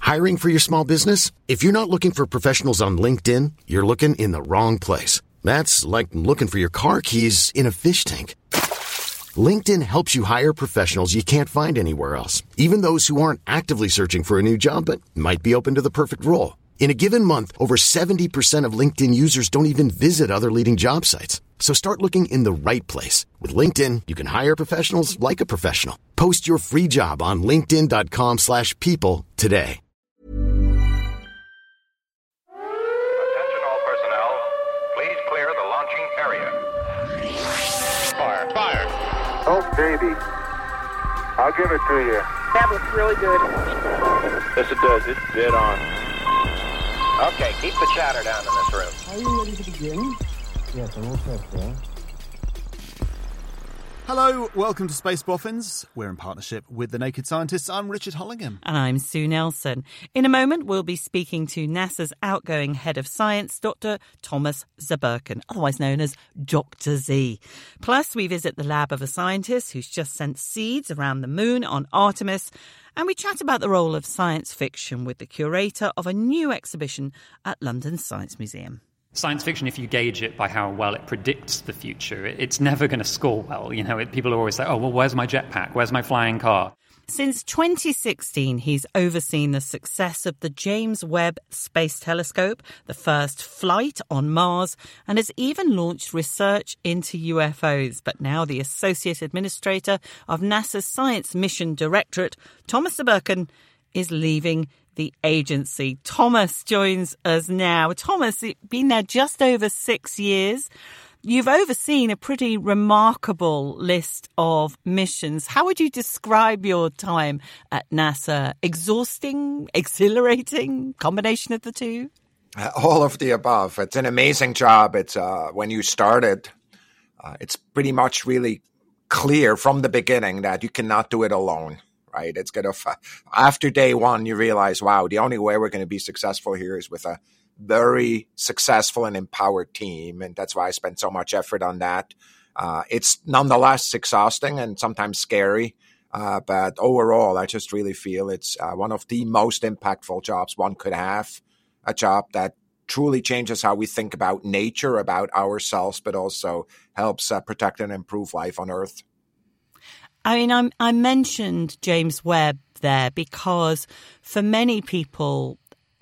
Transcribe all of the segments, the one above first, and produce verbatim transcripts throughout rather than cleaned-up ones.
Hiring for your small business? If you're not looking for professionals on LinkedIn, you're looking in the wrong place. That's like looking for your car keys in a fish tank. LinkedIn helps you hire professionals you can't find anywhere else, even those who aren't actively searching for a new job but might be open to the perfect role. In a given month, over seventy percent of LinkedIn users don't even visit other leading job sites. So start looking in the right place. With LinkedIn, you can hire professionals like a professional. Post your free job on linkedin.com slash people today. Attention all personnel. Please clear the launching area. Fire. Fire. Oh, baby. I'll give it to you. That looks really good. Yes, it does. It's dead on. Okay, keep the chatter down in this room. Are you ready to begin? Yes, I'm all set, sir. Hello, welcome to Space Boffins. We're in partnership with The Naked Scientists. I'm Richard Hollingham. And I'm Sue Nelson. In a moment, we'll be speaking to NASA's outgoing head of science, Doctor Thomas Zurbuchen, otherwise known as Doctor Z. Plus, we visit the lab of a scientist who's just sent seeds around the moon on Artemis. And we chat about the role of science fiction with the curator of a new exhibition at London Science Museum. Science fiction, if you gauge it by how well it predicts the future, it's never going to score well. You know, it, people are always like, oh, well, where's my jetpack? Where's my flying car? Since twenty sixteen, he's overseen the success of the James Webb Space Telescope, the first flight on Mars, and has even launched research into U F Os. But now the Associate Administrator of NASA's Science Mission Directorate, Thomas Zurbuchen, is leaving the agency. Thomas joins us now. Thomas, you've been there just over six years. You've overseen a pretty remarkable list of missions. How would you describe your time at NASA? Exhausting, exhilarating, combination of the two? Uh, all of the above. It's an amazing job. It's uh, when you started, uh, it's pretty much really clear from the beginning that you cannot do it alone. Right. It's kind of uh, after day one, you realize, wow, the only way we're going to be successful here is with a very successful and empowered team. And that's why I spent so much effort on that. Uh, it's nonetheless exhausting and sometimes scary. Uh, but overall, I just really feel it's uh, one of the most impactful jobs one could have, a job that truly changes how we think about nature, about ourselves, but also helps uh, protect and improve life on Earth. I mean, I'm, I mentioned James Webb there because for many people,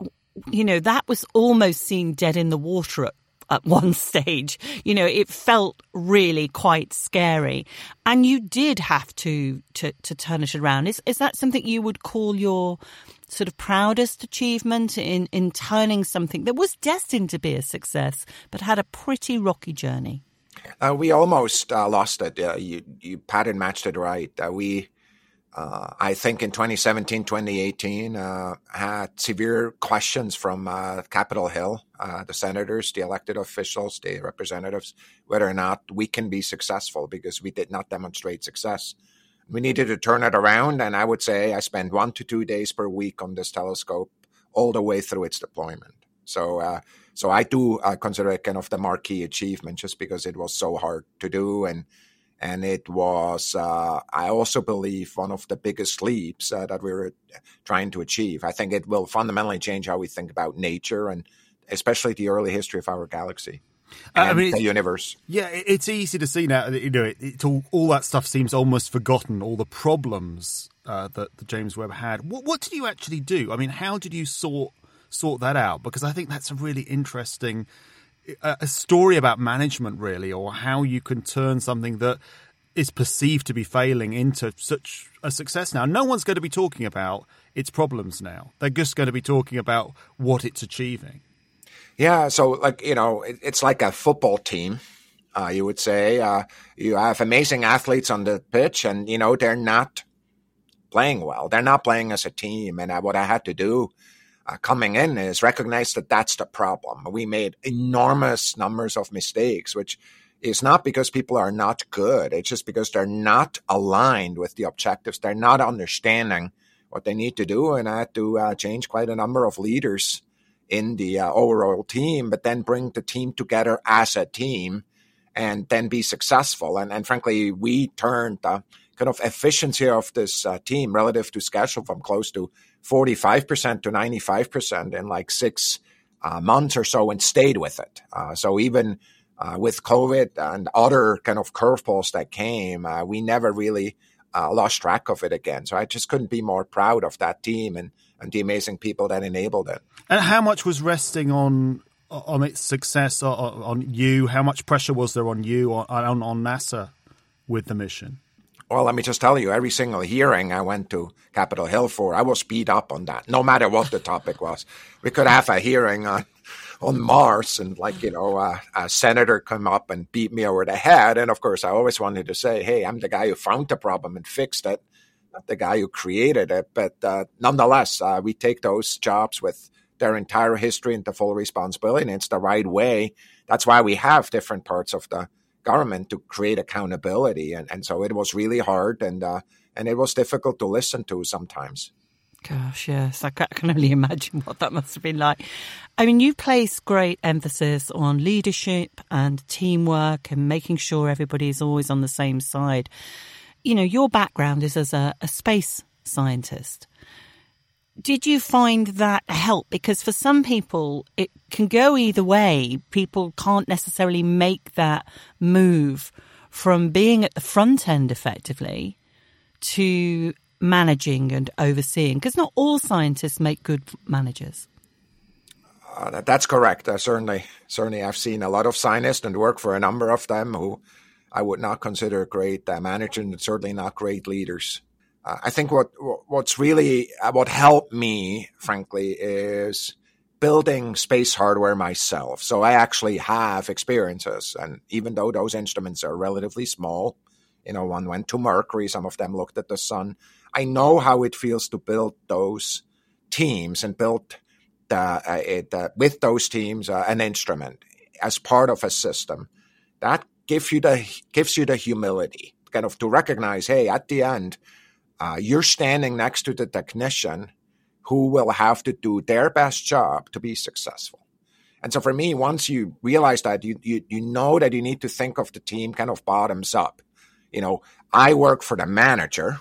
you know, that was almost seen dead in the water at, at one stage. You know, it felt really quite scary. And you did have to to, to turn it around. Is, is that something you would call your sort of proudest achievement in, in turning something that was destined to be a success, but had a pretty rocky journey? Uh, we almost uh, lost it. Uh, you, you pattern matched it right. Uh, we, uh, I think in twenty seventeen, twenty eighteen, uh, had severe questions from uh, Capitol Hill, uh, the senators, the elected officials, the representatives, whether or not we can be successful because we did not demonstrate success. We needed to turn it around, and I would say I spent one to two days per week on this telescope all the way through its deployment. So, uh, so I do uh, consider it kind of the marquee achievement, just because it was so hard to do, and and it was. Uh, I also believe one of the biggest leaps uh, that we were trying to achieve. I think it will fundamentally change how we think about nature, and especially the early history of our galaxy and uh, I mean, the universe. Yeah, it's easy to see now. You know, it, it's all all that stuff seems almost forgotten. All the problems uh, that the James Webb had. What, what did you actually do? I mean, how did you sort? sort that out? Because I think that's a really interesting uh, a story about management, really, or how you can turn something that is perceived to be failing into such a success. Now, no one's going to be talking about its problems now. They're just going to be talking about what it's achieving. Yeah, so like, you know, it, it's like a football team, uh, you would say. Uh, you have amazing athletes on the pitch, and, you know, they're not playing well. They're not playing as a team. And uh, what I had to do Uh, coming in is recognize that that's the problem. We made enormous numbers of mistakes, which is not because people are not good. It's just because they're not aligned with the objectives. They're not understanding what they need to do. And I had to uh, change quite a number of leaders in the uh, overall team, but then bring the team together as a team and then be successful. And, and frankly, we turned the kind of efficiency of this uh, team relative to schedule from close to forty-five percent to ninety-five percent in like six uh, months or so and stayed with it. Uh, so even uh, with COVID and other kind of curveballs that came, uh, we never really uh, lost track of it again. So I just couldn't be more proud of that team and, and the amazing people that enabled it. And how much was resting on on its success, on, on you? How much pressure was there on you, on, on, on NASA with the mission? Well, let me just tell you, every single hearing I went to Capitol Hill for, I was beat up on that, no matter what the topic was. We could have a hearing on, on Mars and, like, you know, uh, a senator come up and beat me over the head. And, of course, I always wanted to say, hey, I'm the guy who found the problem and fixed it, not the guy who created it. But uh, nonetheless, uh, we take those jobs with their entire history and the full responsibility, and it's the right way. That's why we have different parts of the government to create accountability. And, and so it was really hard and uh, and it was difficult to listen to sometimes. Gosh, yes, I can only imagine what that must have been like. I mean, you place great emphasis on leadership and teamwork and making sure everybody is always on the same side. You know, your background is as a, a space scientist. Did you find that help? Because for some people, it can go either way. People can't necessarily make that move from being at the front end effectively to managing and overseeing, because not all scientists make good managers. Uh, that, that's correct. Uh, certainly, certainly I've seen a lot of scientists and work for a number of them who I would not consider great uh, managers and certainly not great leaders. Uh, I think what what's really uh, what helped me, frankly, is building space hardware myself. So I actually have experiences, and even though those instruments are relatively small, you know, one went to Mercury, some of them looked at the sun. I know how it feels to build those teams and build the, uh, it, uh, with those teams uh, an instrument as part of a system. That gives you the gives you the humility, kind of to recognize, hey, at the end, Uh, you're standing next to the technician who will have to do their best job to be successful. And so for me, once you realize that, you, you you know that you need to think of the team kind of bottoms up. You know, I work for the manager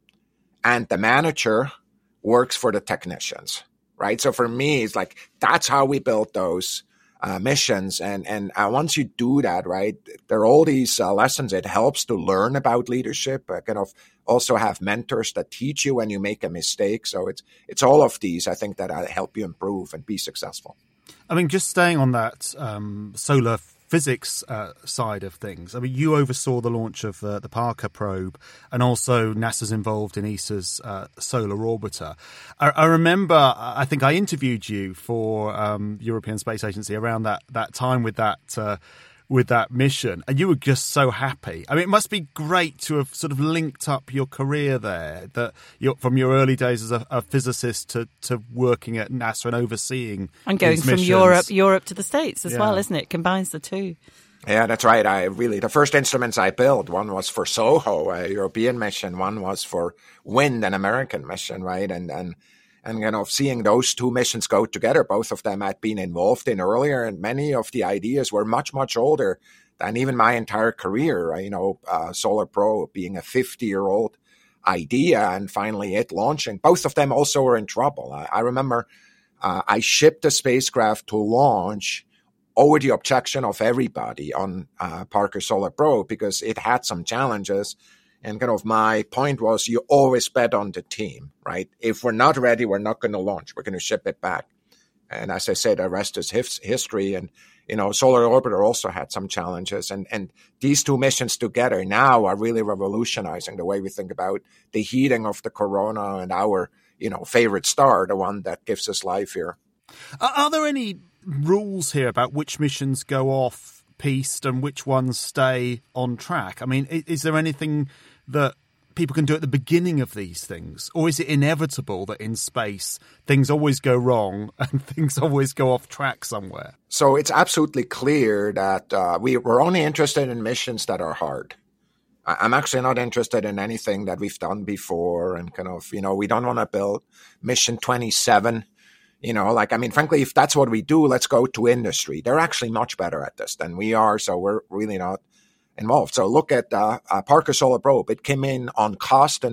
and the manager works for the technicians, right? So for me, it's like, that's how we build those uh, missions. And, and uh, once you do that, right, there are all these uh, lessons. It helps to learn about leadership, uh, kind of also have mentors that teach you when you make a mistake. So it's it's all of these, I think, that uh, help you improve and be successful. I mean, just staying on that um, solar physics uh, side of things, I mean, you oversaw the launch of uh, the Parker probe, and also NASA's involved in E S A's uh, solar orbiter. I, I remember, I think I interviewed you for um, European Space Agency around that, that time with that uh, with that mission, and you were just so happy. I mean, it must be great to have sort of linked up your career there, that you're, from your early days as a, a physicist to, to working at NASA and overseeing and going these from missions. Europe Europe to the States as Yeah. well, isn't it? It combines the two. Yeah, that's right. I really, the first instruments I built, one was for SOHO, a European mission, one was for WIND, an American mission, right? And, and, And, you know, seeing those two missions go together, both of them I'd been involved in earlier, and many of the ideas were much, much older than even my entire career. You know, uh, Solar Probe being a fifty-year-old idea and finally it launching. Both of them also were in trouble. I, I remember uh, I shipped a spacecraft to launch over the objection of everybody on uh, Parker Solar Probe because it had some challenges. And kind of my point was, you always bet on the team, right? If we're not ready, we're not going to launch. We're going to ship it back. And as I said, the rest is his history. And, you know, Solar Orbiter also had some challenges. And, and these two missions together now are really revolutionizing the way we think about the heating of the corona and our, you know, favorite star, the one that gives us life here. Are, are there any rules here about which missions go off piste and which ones stay on track? I mean, is, is there anything that people can do at the beginning of these things? Or is it inevitable that in space things always go wrong and things always go off track somewhere? So it's absolutely clear that uh, we, we're only interested in missions that are hard. I, I'm actually not interested in anything that we've done before and kind of, you know, we don't want to build mission twenty-seven. You know, like, I mean, frankly, if that's what we do, let's go to industry. They're actually much better at this than we are, so we're really not involved. So look at uh, uh, Parker Solar Probe. It came in on cost and w-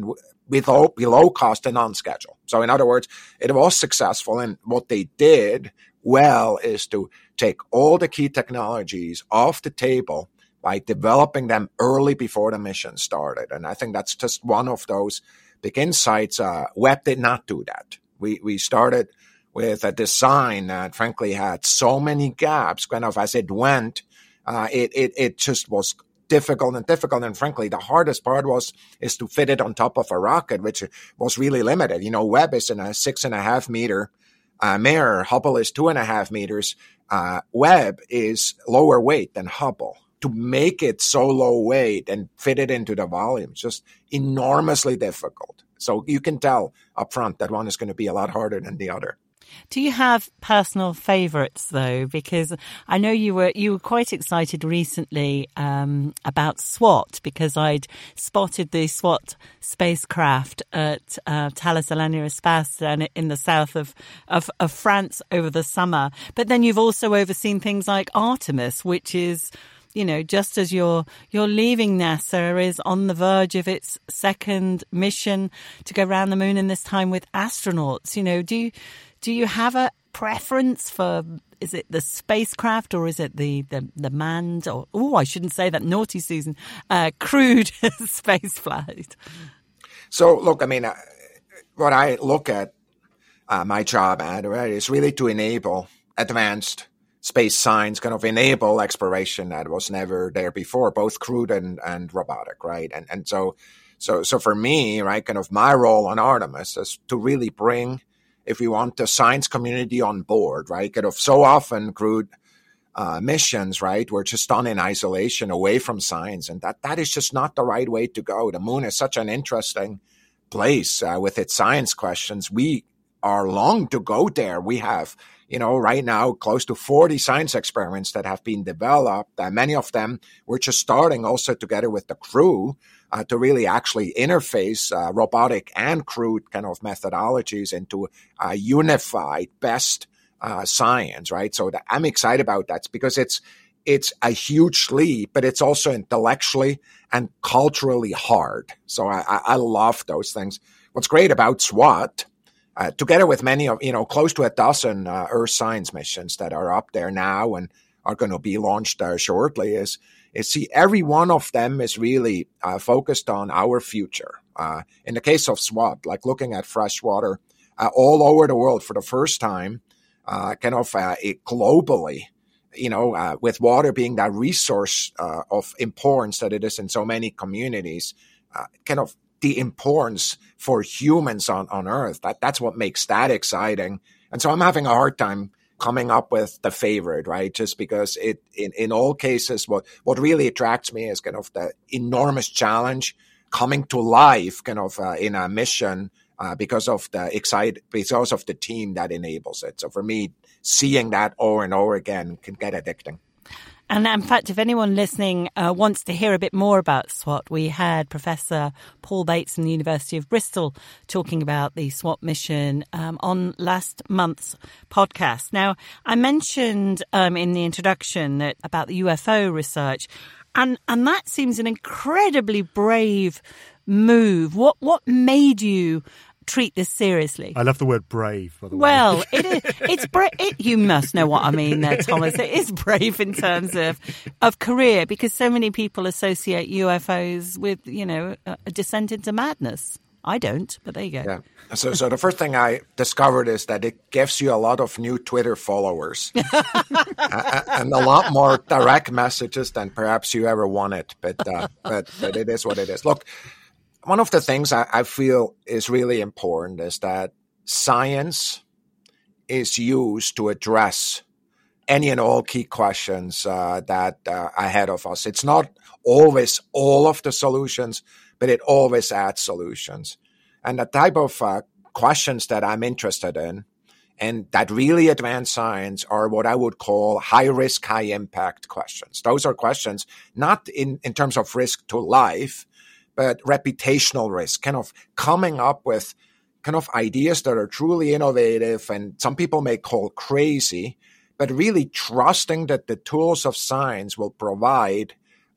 below, below cost and on schedule. So in other words, it was successful. And what they did well is to take all the key technologies off the table by developing them early before the mission started. And I think that's just one of those big insights. Uh, Webb did not do that. We, we started with a design that frankly had so many gaps kind of as it went. Uh, it, it, it just was difficult and difficult. And frankly, the hardest part was, is to fit it on top of a rocket, which was really limited. You know, Webb is in a six and a half meter uh, mirror. Hubble is two and a half meters. Uh, Webb is lower weight than Hubble. To make it so low weight and fit it into the volume, it's just enormously difficult. So you can tell up front that one is going to be a lot harder than the other. Do you have personal favourites though? Because I know you were you were quite excited recently um, about SWOT, because I'd spotted the SWOT spacecraft at uh, Thales Alenia Espace and in the south of, of of France over the summer. But then you've also overseen things like Artemis, which is, you know, just as you're you're leaving NASA, is on the verge of its second mission to go around the moon, and this time with astronauts. You know, do you do you have a preference for, is it the spacecraft or is it the the, the manned, or oh, I shouldn't say that, naughty Susan, uh, crewed space flight? So look, I mean, uh, what I look at uh, my job at, right, is really to enable advanced space science, kind of enable exploration that was never there before, both crewed and, and robotic, right? And and so so so for me, right, kind of my role on Artemis is to really bring, if we want, the science community on board, right? Kind of so often crewed uh, missions, right, were just done in isolation, away from science, and that that is just not the right way to go. The moon is such an interesting place uh, with its science questions. We are long to go there. We have, you know, right now close to forty science experiments that have been developed. Uh, many of them we're just starting also together with the crew uh, to really actually interface uh, robotic and crewed kind of methodologies into a unified best uh, science, right? So that I'm excited about that because it's it's a huge leap, but it's also intellectually and culturally hard. So I, I love those things. What's great about SWOT, Uh, together with many of, you know, close to a dozen uh, Earth science missions that are up there now and are going to be launched uh, shortly, is, is see, every one of them is really uh, focused on our future. Uh, in the case of SWOT, like looking at freshwater uh, all over the world for the first time, uh, kind of uh, it globally, you know, uh, with water being that resource uh, of importance that it is in so many communities, uh, kind of the importance for humans on, on Earth. That that's what makes that exciting. And so I'm having a hard time coming up with the favorite, right? Just because it, in, in all cases, what, what really attracts me is kind of the enormous challenge coming to life kind of uh, in a mission uh, because of the excite, because of the team that enables it. So for me, seeing that over and over again can get addicting. And in fact, if anyone listening uh, wants to hear a bit more about SWOT, we had Professor Paul Bates from the University of Bristol talking about the SWOT mission um, on last month's podcast. Now, I mentioned um, in the introduction that about the U F O research, and and that seems an incredibly brave move. What what made you treat this seriously? I love the word brave, by the way. Well, it is, it's brave. It, you must know what I mean there, Thomas. It is brave in terms of, of career, because so many people associate U F Os with, you know, a descent into madness. I don't, but there you go. Yeah. So, so the first thing I discovered is that it gives you a lot of new Twitter followers uh, and a lot more direct messages than perhaps you ever wanted. But, uh, but, but it is what it is. Look, one of the things I, I feel is really important is that science is used to address any and all key questions uh, that uh, are ahead of us. It's not always all of the solutions, but it always adds solutions. And the type of uh, questions that I'm interested in and that really advance science are what I would call high-risk, high-impact questions. Those are questions not in, in terms of risk to life, but reputational risk, kind of coming up with kind of ideas that are truly innovative and some people may call crazy, but really trusting that the tools of science will provide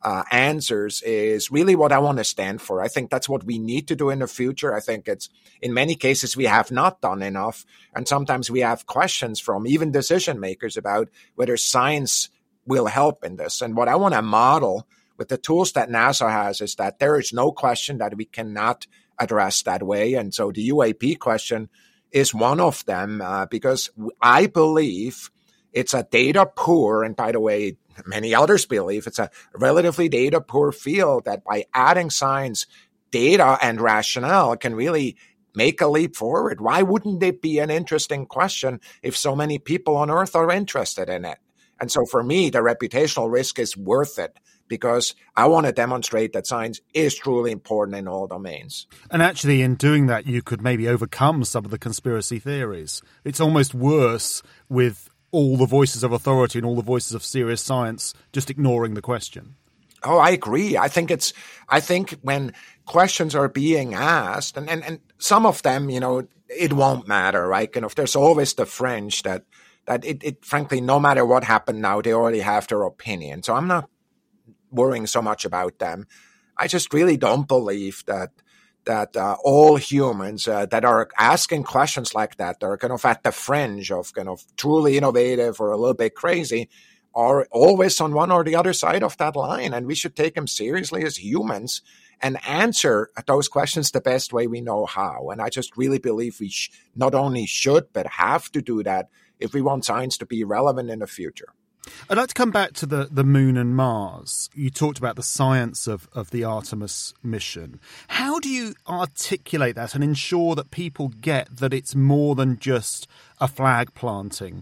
uh, answers is really what I want to stand for. I think that's what we need to do in the future. I think it's, in many cases, we have not done enough. And sometimes we have questions from even decision makers about whether science will help in this. And what I want to model with the tools that NASA has is that there is no question that we cannot address that way. And so the U A P question is one of them, uh, because I believe it's a data poor, and by the way, many others believe it's a relatively data poor field, that by adding science, data, and rationale can really make a leap forward. Why wouldn't it be an interesting question if so many people on Earth are interested in it? And so for me, the reputational risk is worth it, because I want to demonstrate that science is truly important in all domains. And actually, in doing that, you could maybe overcome some of the conspiracy theories. It's almost worse with all the voices of authority and all the voices of serious science just ignoring the question. Oh, I agree. I think it's, I think when questions are being asked, and, and, and some of them, you know, it won't matter, right? And if there's always the fringe that, that it, it, frankly, no matter what happened now, they already have their opinion. So I'm not worrying so much about them. I just really don't believe that that uh, all humans uh, that are asking questions like that, that are kind of at the fringe of kind of truly innovative or a little bit crazy, are always on one or the other side of that line. And we should take them seriously as humans and answer those questions the best way we know how. And I just really believe we sh- not only should, but have to do that if we want science to be relevant in the future. I'd like to come back to the, the moon and Mars. You talked about the science of, of the Artemis mission. How do you articulate that and ensure that people get that it's more than just a flag planting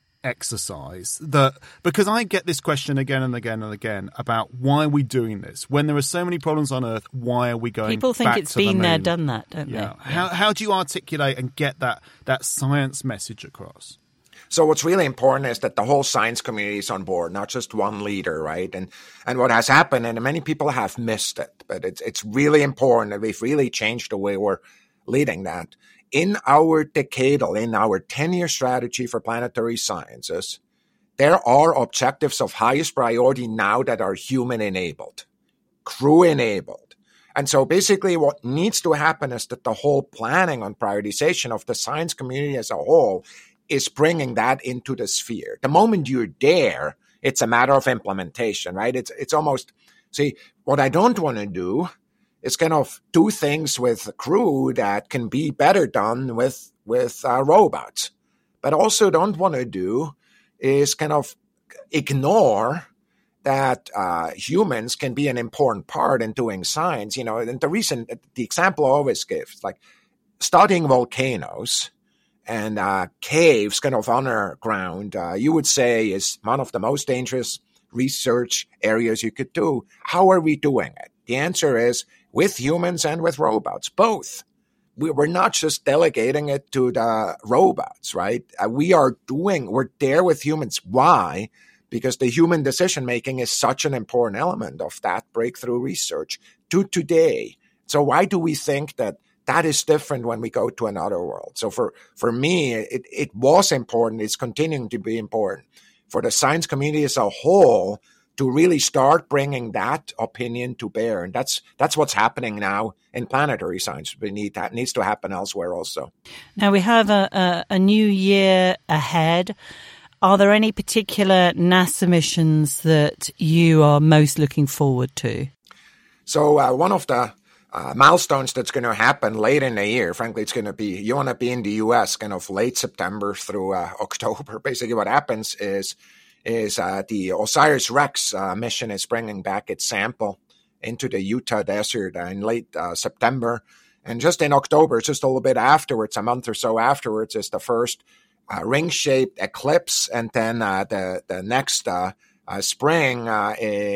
exercise? That, because I get this question again and again and again about why are we doing this? When there are so many problems on Earth, why are we going back to the moon? People think it's been there, done that, don't yeah. they? How, how do you articulate and get that, that science message across? So what's really important is that the whole science community is on board, not just one leader, right? And and what has happened, and many people have missed it, but it's it's really important that we've really changed the way we're leading that. In our decadal, in our ten-year strategy for planetary sciences, there are objectives of highest priority now that are human-enabled, crew-enabled. And so basically what needs to happen is that the whole planning on prioritization of the science community as a whole is bringing that into the sphere. The moment you're there, it's a matter of implementation, right? It's it's almost, see, what I don't want to do is kind of do things with a crew that can be better done with, with uh, robots. But also don't want to do is kind of ignore that uh, humans can be an important part in doing science. You know, and the reason, the example I always give, like studying volcanoes and uh, caves kind of underground, uh, you would say is one of the most dangerous research areas you could do. How are we doing it? The answer is with humans and with robots, both. We, we're not just delegating it to the robots, right? Uh, we are doing, we're there with humans. Why? Because the human decision-making is such an important element of that breakthrough research to today. So why do we think that that is different when we go to another world? So for, for me, it, it was important. It's continuing to be important for the science community as a whole to really start bringing that opinion to bear. And that's that's what's happening now in planetary science. We need that needs to happen elsewhere also. Now we have a, a, a new year ahead. Are there any particular NASA missions that you are most looking forward to? So uh, one of the Uh, milestones that's going to happen late in the year. Frankly, it's going to be, you want to be in the U S kind of late September through uh, October. Basically what happens is, is uh, the OSIRIS-REx uh, mission is bringing back its sample into the Utah desert in late uh, September. And just in October, just a little bit afterwards, a month or so afterwards, is the first uh, ring-shaped eclipse. And then uh, the, the next uh, Uh, spring uh,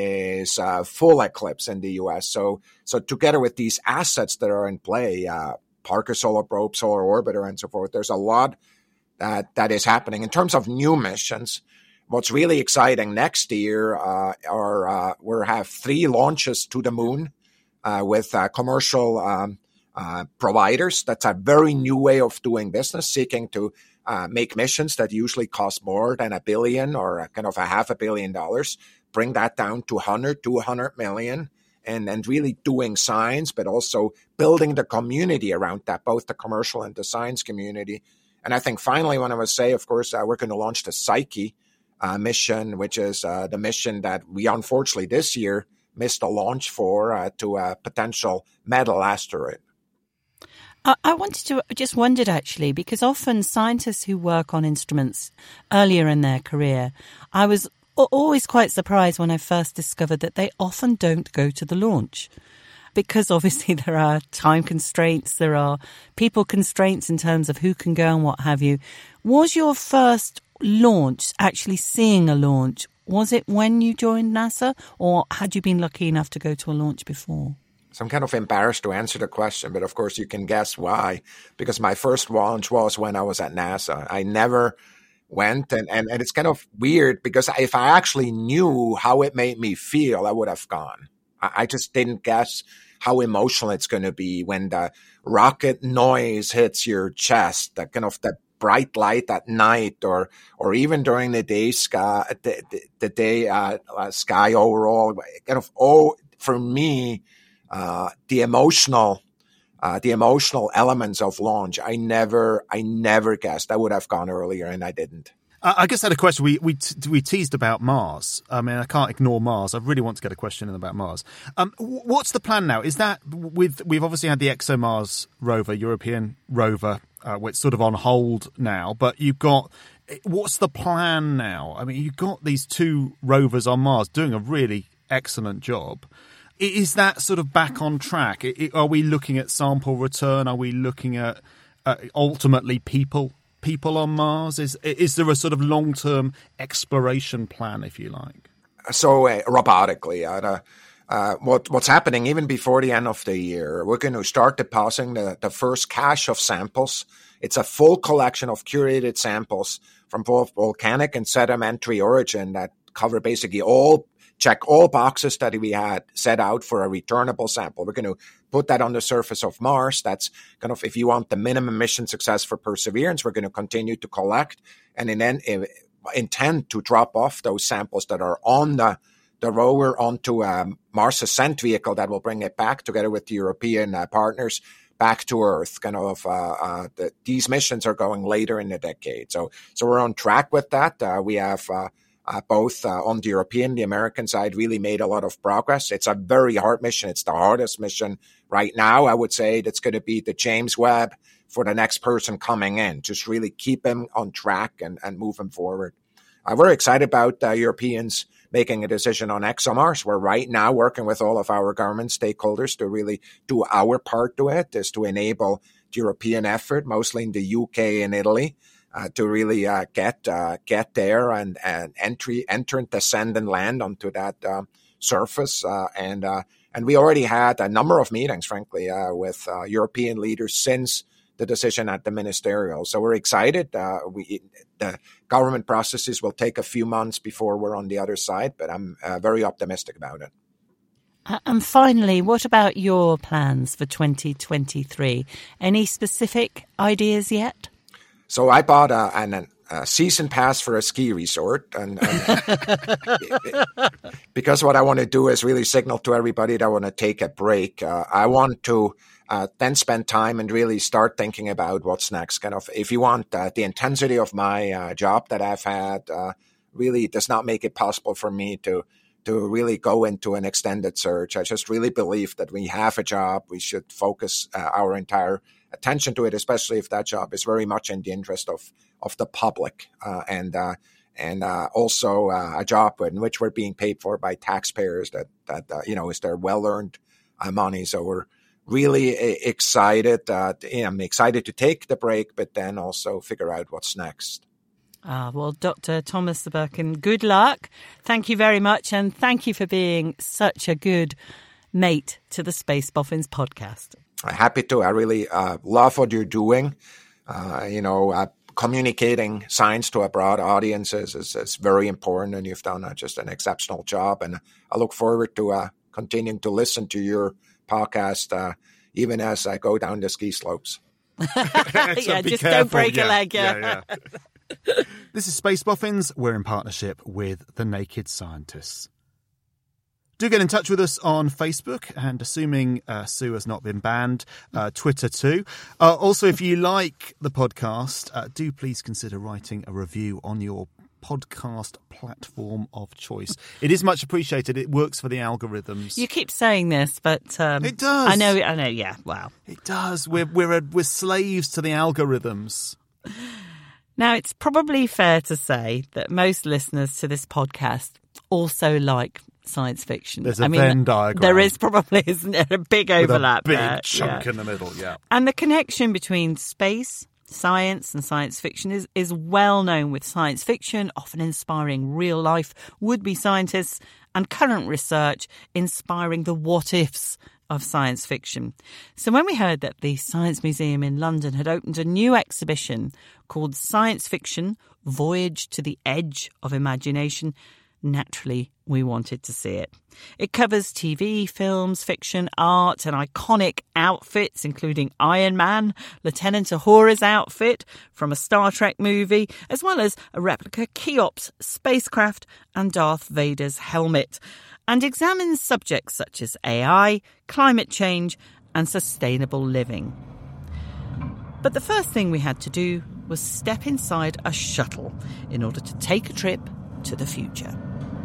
is uh, full eclipse in the U S. So, so together with these assets that are in play, uh, Parker Solar Probe, Solar Orbiter, and so forth, there's a lot that that is happening in terms of new missions. What's really exciting next year uh, are uh, we'll have three launches to the moon uh, with uh, commercial um, uh, providers. That's a very new way of doing business, seeking to Uh, make missions that usually cost more than a billion or a, kind of a half a billion dollars, bring that down to one hundred to one hundred million, and, and really doing science, but also building the community around that, both the commercial and the science community. And I think finally, when I would say, of course, uh, we're going to launch the Psyche uh, mission, which is uh, the mission that we unfortunately this year missed a launch for uh, to a potential metal asteroid. I wanted to just wondered actually, because often scientists who work on instruments earlier in their career, I was always quite surprised when I first discovered that they often don't go to the launch, because obviously there are time constraints, there are people constraints in terms of who can go and what have you. Was your first launch actually seeing a launch? Was it when you joined NASA, or had you been lucky enough to go to a launch before? So I'm kind of embarrassed to answer the question, but of course you can guess why. Because my first launch was when I was at NASA. I never went, and, and, and it's kind of weird because if I actually knew how it made me feel, I would have gone. I, I just didn't guess how emotional it's going to be when the rocket noise hits your chest, that kind of that bright light at night, or or even during the day sky, the, the, the day uh, uh, sky overall. Kind of oh, for me. Uh, the emotional, uh, the emotional elements of launch, I never, I never guessed. I would have gone earlier, and I didn't. I guess I had a question. We we we teased about Mars. I mean, I can't ignore Mars. I really want to get a question in about Mars. Um, what's the plan now? Is that with we've obviously had the ExoMars rover, European rover, uh, which sort of on hold now. But you've got what's the plan now? I mean, you've got these two rovers on Mars doing a really excellent job. Is that sort of back on track? Are we looking at sample return? Are we looking at uh, ultimately people people on Mars? Is is there a sort of long-term exploration plan, if you like? So uh, robotically, uh, uh, what what's happening even before the end of the year, we're going to start depositing the, the first cache of samples. It's a full collection of curated samples from both volcanic and sedimentary origin that cover basically all check all boxes that we had set out for a returnable sample. We're going to put that on the surface of Mars. That's kind of, if you want the minimum mission success for Perseverance, we're going to continue to collect and then intend to drop off those samples that are on the, the rover onto a Mars Ascent vehicle that will bring it back together with the European uh, partners back to Earth. Kind of, uh, uh, the, these missions are going later in the decade. So, so we're on track with that. Uh, we have, uh, Uh, both uh, on the European, the American side, really made a lot of progress. It's a very hard mission. It's the hardest mission right now. I would say that's going to be the James Webb for the next person coming in. Just really keep him on track and, and move him forward. Uh, we're excited about uh, Europeans making a decision on ExoMars. We're right now working with all of our government stakeholders to really do our part to it, is to enable the European effort, mostly in the U K and Italy. Uh, to really uh, get uh, get there and, and entry, enter and descend and land onto that uh, surface. Uh, and uh, and we already had a number of meetings, frankly, uh, with uh, European leaders since the decision at the ministerial. So we're excited. Uh, we the government processes will take a few months before we're on the other side, but I'm uh, very optimistic about it. Uh, and finally, what about your plans for twenty twenty-three? Any specific ideas yet? So I bought a, an, a season pass for a ski resort, and, and because what I want to do is really signal to everybody that I want to take a break. Uh, I want to uh, then spend time and really start thinking about what's next. Kind of, if you want, uh, the intensity of my uh, job that I've had uh, really does not make it possible for me to to really go into an extended search. I just really believe that we have a job. We should focus uh, our entire attention to it, especially if that job is very much in the interest of of the public, uh, and uh, and uh, also uh, a job in which we're being paid for by taxpayers. That that uh, you know is their well earned uh, money. So we're really excited. Uh, I'm excited to take the break, but then also figure out what's next. Ah, well, Doctor Thomas Zurbuchen, good luck. Thank you very much, and thank you for being such a good mate to the Space Boffins podcast. Happy to. I really uh, love what you're doing. Uh, you know, uh, communicating science to a broad audience is, is, is very important, and you've done uh, just an exceptional job. And I look forward to uh, continuing to listen to your podcast, uh, even as I go down the ski slopes. Yeah, just careful. Don't break yeah, a leg. Yeah. yeah, yeah. This is Space Boffins. We're in partnership with The Naked Scientists. Do get in touch with us on Facebook, and assuming uh, Sue has not been banned, uh, Twitter too. Uh, also, if you like the podcast, uh, do please consider writing a review on your podcast platform of choice. It is much appreciated. It works for the algorithms. You keep saying this, but um, it does. I know. I know. Yeah. Wow. It does. We're we're a, we're slaves to the algorithms. Now, it's probably fair to say that most listeners to this podcast also like science fiction. There's a I mean, Venn diagram. There is probably, isn't there, a big overlap With a big there. chunk Yeah. in the middle, yeah. And the connection between space, science and science fiction is, is well known, with science fiction often inspiring real-life would-be scientists and current research inspiring the what-ifs of science fiction. So when we heard that the Science Museum in London had opened a new exhibition called Science Fiction, Voyage to the Edge of Imagination, naturally we wanted to see it. It covers T V, films, fiction, art and iconic outfits, including Iron Man, Lieutenant Uhura's outfit from a Star Trek movie, as well as a replica Cheops spacecraft and Darth Vader's helmet, and examines subjects such as A I, climate change and sustainable living. But the first thing we had to do was step inside a shuttle in order to take a trip to the future.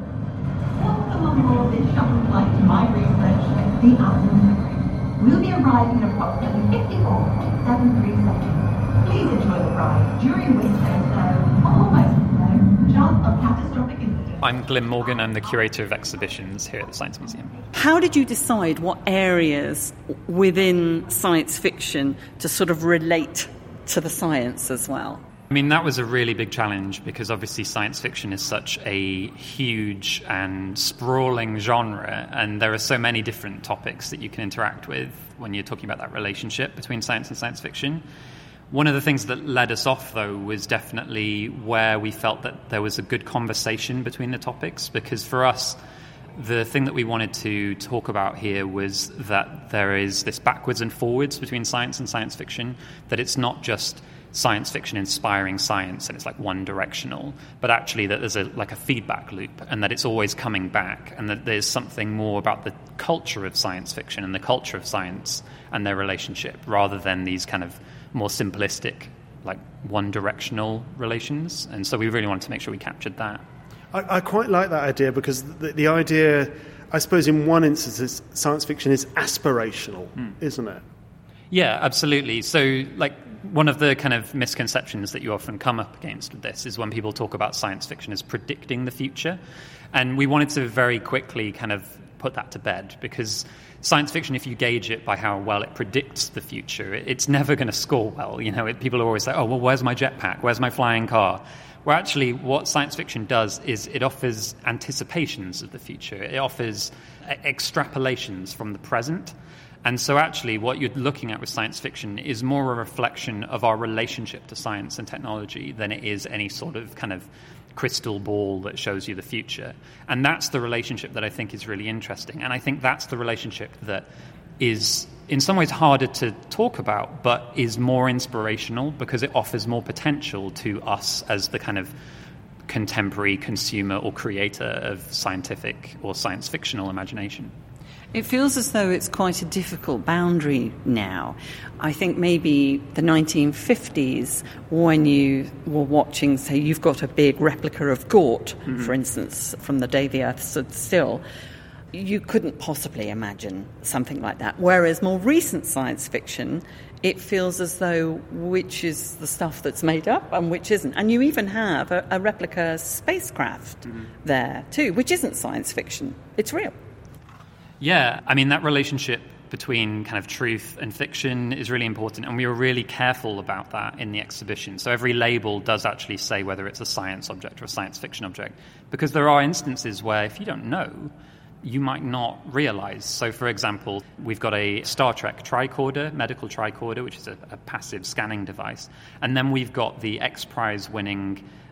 Welcome on board this shuttle flight to my research at the Allen. We'll be arriving in approximately fifty-four point seven three seconds. Please enjoy the ride, during which there's no, almost no, chance of catastrophic incident. I'm Glyn Morgan. I'm the curator of exhibitions here at the Science Museum. How did you decide what areas within science fiction to sort of relate to the science as well? I mean, that was a really big challenge because obviously science fiction is such a huge and sprawling genre, and there are so many different topics that you can interact with when you're talking about that relationship between science and science fiction. One of the things that led us off, though, was definitely where we felt that there was a good conversation between the topics, because for us, the thing that we wanted to talk about here was that there is this backwards and forwards between science and science fiction, that it's not just science fiction inspiring science and it's like one directional, but actually that there's a like a feedback loop, and that it's always coming back, and that there's something more about the culture of science fiction and the culture of science and their relationship, rather than these kind of more simplistic, like one directional relations. And so we really wanted to make sure we captured that. I, I quite like that idea, because the, the idea, I suppose in one instance, is science fiction is aspirational, mm. isn't it? Yeah, absolutely. So, like, one of the kind of misconceptions that you often come up against with this is when people talk about science fiction as predicting the future. And we wanted to very quickly kind of put that to bed, because science fiction, if you gauge it by how well it predicts the future, it's never going to score well. You know, it, people are always like, oh, well, where's my jetpack? Where's my flying car? Where actually what science fiction does is it offers anticipations of the future. It offers extrapolations from the present. And so actually what you're looking at with science fiction is more a reflection of our relationship to science and technology than it is any sort of kind of crystal ball that shows you the future. And that's the relationship that I think is really interesting. And I think that's the relationship that is in some ways harder to talk about, but is more inspirational because it offers more potential to us as the kind of contemporary consumer or creator of scientific or science fictional imagination. It feels as though it's quite a difficult boundary now. I think maybe the nineteen fifties, when you were watching, say, you've got a big replica of Gort, mm-hmm. for instance, from the day the Earth stood still, you couldn't possibly imagine something like that. Whereas more recent science fiction, it feels as though which is the stuff that's made up and which isn't. And you even have a, a replica spacecraft mm-hmm. there too, which isn't science fiction. It's real. Yeah, I mean, that relationship between kind of truth and fiction is really important, and we were really careful about that in the exhibition. So every label does actually say whether it's a science object or a science fiction object, because there are instances where if you don't know, you might not realize. So, for example, we've got a Star Trek tricorder, medical tricorder, which is a, a passive scanning device, and then we've got the X Prize winning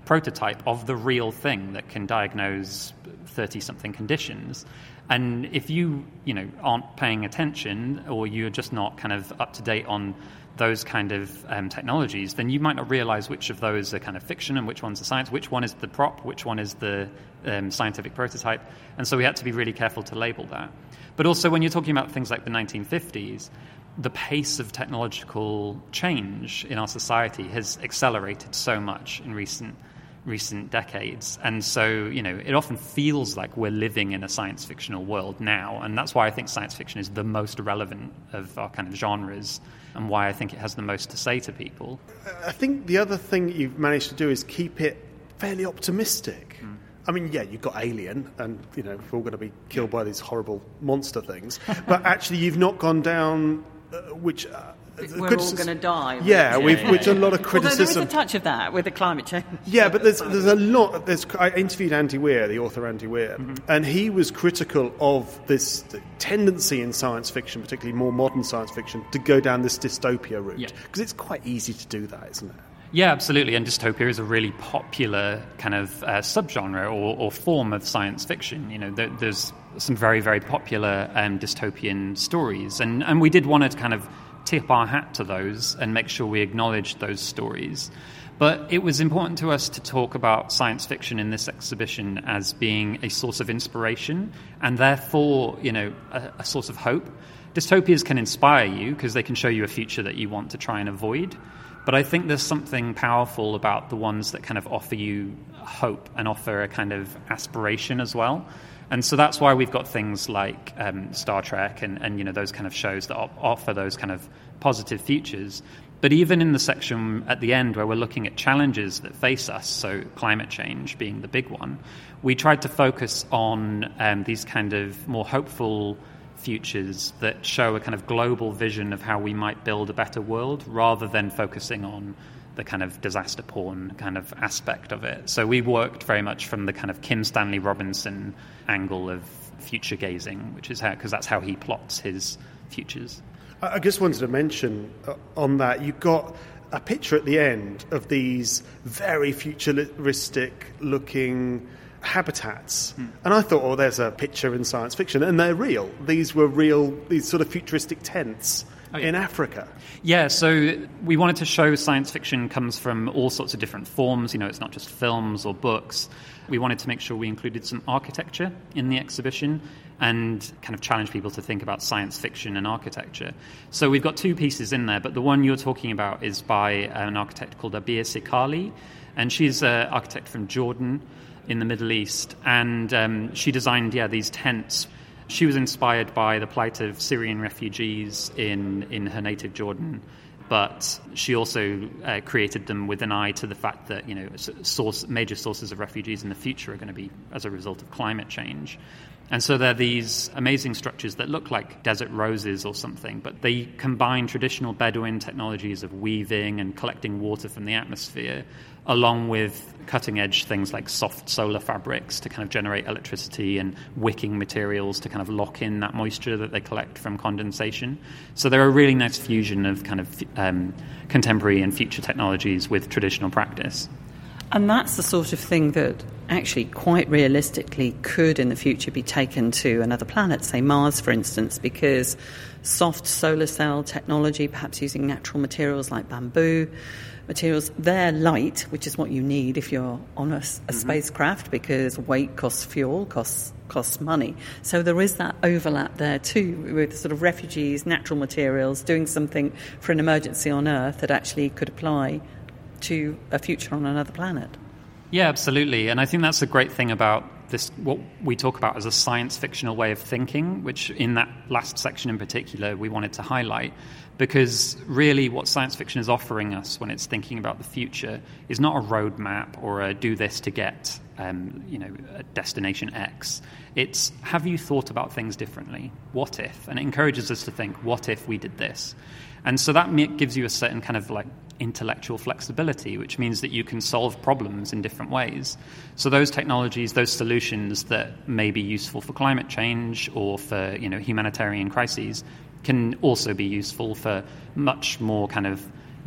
prototype of the real thing that can diagnose thirty-something conditions. And if you, you know, aren't paying attention, or you're just not kind of up to date on those kind of um, technologies, then you might not realize which of those are kind of fiction and which one's the science, which one is the prop, which one is the um, scientific prototype. And so we had to be really careful to label that. But also when you're talking about things like the nineteen fifties, the pace of technological change in our society has accelerated so much in recent recent decades. And so, you know, it often feels like we're living in a science fictional world now. And that's why I think science fiction is the most relevant of our kind of genres, and why I think it has the most to say to people. I think the other thing you've managed to do is keep it fairly optimistic. Mm. I mean, yeah, you've got Alien, and, you know, we're all going to be killed by these horrible monster things. But actually, you've not gone down, uh, which... Uh, We're all going to die. Yeah, which, we've, yeah, which yeah. a lot of criticism. Although there is a touch of that with the climate change. Yeah, but there's there's a lot. There's I interviewed Andy Weir, the author Andy Weir, mm-hmm. and he was critical of this tendency in science fiction, particularly more modern science fiction, to go down this dystopia route, because yeah. it's quite easy to do that, isn't it? Yeah, absolutely. And dystopia is a really popular kind of uh, subgenre or, or form of science fiction. You know, there, there's some very, very popular um, dystopian stories, and and we did want to kind of tip our hat to those and make sure we acknowledge those stories. But it was important to us to talk about science fiction in this exhibition as being a source of inspiration and therefore, you know, a, a source of hope. Dystopias can inspire you because they can show you a future that you want to try and avoid. But I think there's something powerful about the ones that kind of offer you hope and offer a kind of aspiration as well. And so that's why we've got things like um, Star Trek and, and, you know, those kind of shows that op- offer those kind of positive futures. But even in the section at the end where we're looking at challenges that face us, so climate change being the big one, we tried to focus on um, these kind of more hopeful futures that show a kind of global vision of how we might build a better world rather than focusing on the kind of disaster porn kind of aspect of it. So we worked very much from the kind of Kim Stanley Robinson angle of future gazing, which is how, because that's how he plots his futures. I just wanted to mention uh, on that, you've got a picture at the end of these very futuristic looking habitats. Hmm. And I thought, oh, there's a picture in science fiction, and they're real. These were real, these sort of futuristic tents. Oh, yeah. In Africa. Yeah, so we wanted to show science fiction comes from all sorts of different forms. You know, it's not just films or books. We wanted to make sure we included some architecture in the exhibition and kind of challenge people to think about science fiction and architecture. So we've got two pieces in there, but the one you're talking about is by an architect called Abir Sikali, and she's an architect from Jordan in the Middle East, and um, she designed, yeah, these tents. She was inspired by the plight of Syrian refugees in, in her native Jordan, but she also uh, created them with an eye to the fact that, you know, source, major sources of refugees in the future are going to be as a result of climate change. And so they're these amazing structures that look like desert roses or something, but they combine traditional Bedouin technologies of weaving and collecting water from the atmosphere, along with cutting-edge things like soft solar fabrics to kind of generate electricity and wicking materials to kind of lock in that moisture that they collect from condensation. So they're a really nice fusion of kind of um, contemporary and future technologies with traditional practice. And that's the sort of thing that actually quite realistically could in the future be taken to another planet, say Mars, for instance, because soft solar cell technology, perhaps using natural materials like bamboo materials, they're light, which is what you need if you're on a, a mm-hmm. spacecraft, because weight costs fuel, costs costs money. So there is that overlap there too with sort of refugees, natural materials, doing something for an emergency on Earth that actually could apply to a future on another planet. Yeah, absolutely. And I think that's a great thing about this, what we talk about as a science fictional way of thinking, which in that last section in particular we wanted to highlight, because really what science fiction is offering us when it's thinking about the future is not a roadmap or a do this to get um, you know, a destination X. It's, have you thought about things differently? What if? And it encourages us to think, what if we did this? And so that gives you a certain kind of like intellectual flexibility, which means that you can solve problems in different ways. So those technologies, those solutions that may be useful for climate change or for, you know, humanitarian crises can also be useful for much more kind of,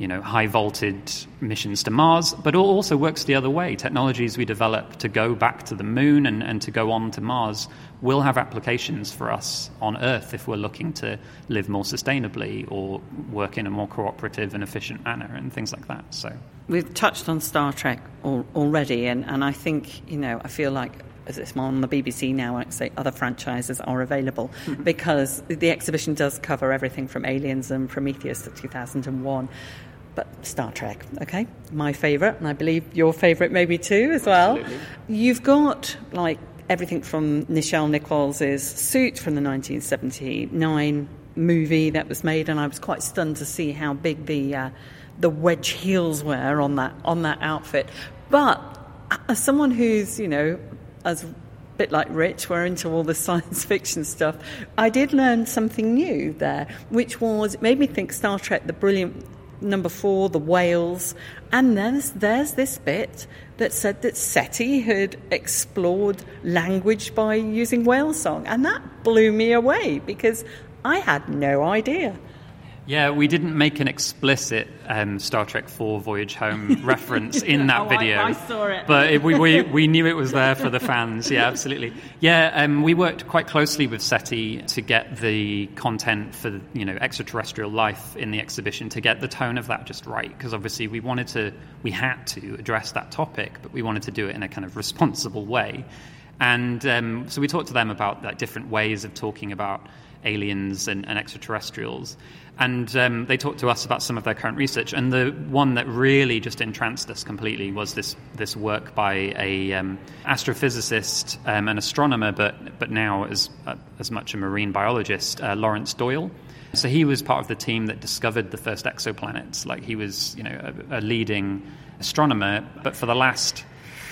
you know, high voltage missions to Mars, but it also works the other way. Technologies we develop to go back to the moon and, and to go on to Mars will have applications for us on Earth if we're looking to live more sustainably or work in a more cooperative and efficient manner and things like that. So we've touched on Star Trek al- already, and, and I think, you know, I feel like as it's on the B B C now, I say other franchises are available mm-hmm. because the exhibition does cover everything from Aliens and Prometheus to two thousand one. But Star Trek, okay, my favourite, and I believe your favourite maybe too as well. Absolutely. You've got, like, everything from Nichelle Nichols' Suit from the nineteen seventy-nine movie that was made, and I was quite stunned to see how big the uh, the wedge heels were on that on that outfit. But as someone who's, you know, as a bit like Rich, we're into all the science fiction stuff, I did learn something new there, which was, it made me think Star Trek, the brilliant number four, the whales, and there's, there's this bit that said that SETI had explored language by using whale song, and that blew me away because I had no idea. Yeah, we didn't make an explicit um, Star Trek four Voyage Home reference in that oh, video. I, I saw it. But it, we, we we knew it was there for the fans, yeah, absolutely. Yeah, um, we worked quite closely with SETI to get the content for, you know, extraterrestrial life in the exhibition, to get the tone of that just right, because obviously we wanted to, we had to address that topic, but we wanted to do it in a kind of responsible way. And um, so we talked to them about like, different ways of talking about aliens and, and extraterrestrials. And um, they talked to us about some of their current research. And the one that really just entranced us completely was this this work by a um, astrophysicist, um, an astronomer, but but now as uh, as much a marine biologist, uh, Lawrence Doyle. So he was part of the team that discovered the first exoplanets. Like he was, you know, a, a leading astronomer. But for the last,